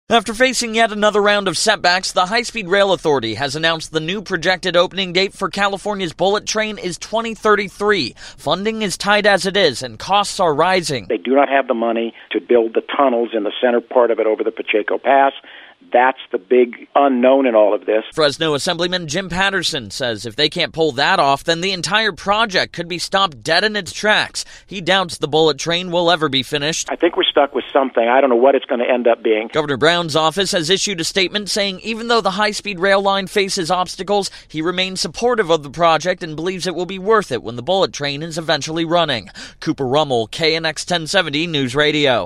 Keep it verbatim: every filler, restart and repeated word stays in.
After facing yet another round of setbacks, the High-Speed Rail Authority has announced the new projected opening date for California's bullet train is twenty thirty-three. Funding is tight as it is, and costs are rising. They do not have the money to build the tunnels in the center part of it over the Pacheco Pass. That's the big unknown in all of this. Fresno Assemblyman Jim Patterson says if they can't pull that off, then the entire project could be stopped dead in its tracks. He doubts the bullet train will ever be finished. I think we're stuck with something. I don't know what it's going to end up being. Governor Brown's office has issued a statement saying even though the high-speed rail line faces obstacles, he remains supportive of the project and believes it will be worth it when the bullet train is eventually running. Cooper Rummel, K N X ten seventy News Radio.